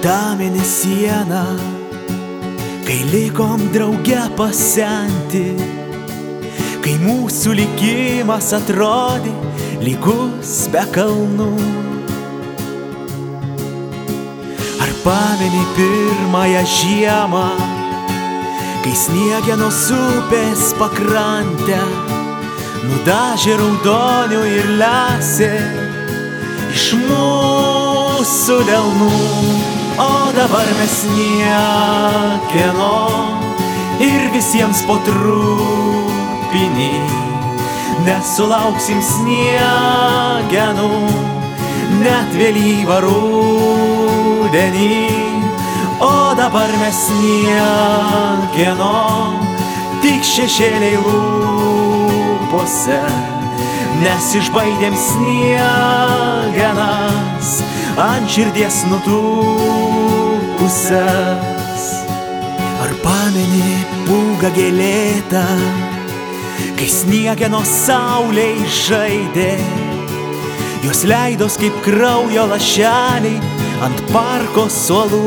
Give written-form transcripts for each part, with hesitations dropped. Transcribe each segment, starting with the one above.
ta mėnesiena, kai likom drauge pasenti, kai mūsų likimas atrodė lygus be kalnų. Ar pameni pirmąją žiemą, kai sniegenos upės pakrantę nudažė raudonių ir lesė iš mūsų delnų? O dabar mes niekieno ir visiems po trupinį nesulauksim sniegenų, net vėlyvą rudenį. O dabar mes niekieno, tik šešėliai lūpose, nes išbaidėm sniegenas ant širdies nutūpusias. Ar pameni pūgą gėlėtą, kai sniegenos saulėj žaidė, jos leidos kaip kraujo lašeliai ant parko suolų?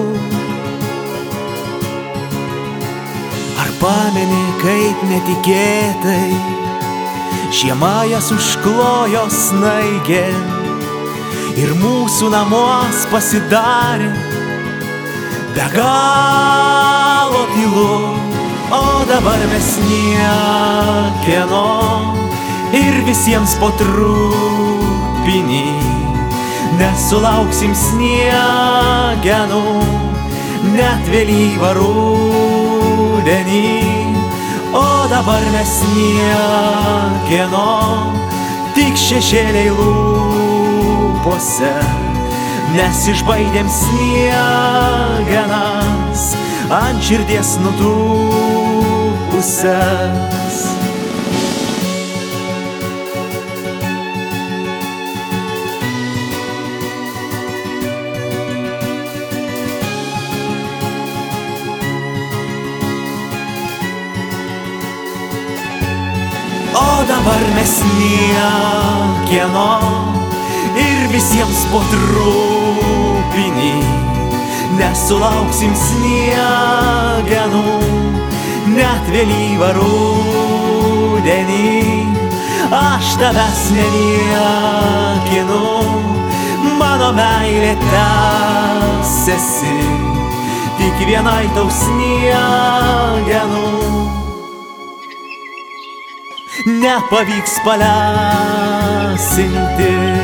Ar pameni, kaip netikėtai žiema jas užklojo snaigė ir mūsų namuos pasidarė be galo tylu? O dabar mes niekieno ir visiems po trupinį nesulauksim sniegenų, net vėlyvą rudenį. O dabar mes niekieno, tik šešėliai lūpose, nes išbaidėm sniegenas ant širdies nutūpusias. O dabar mes niekieno ir visiems po trupinį nesulauksim sniegenų, net vėlyvą rudenį. Aš tavęs neniekinu, mano meilė tęsiasi tik vienai tau sniegenų. Nepavyks palesinti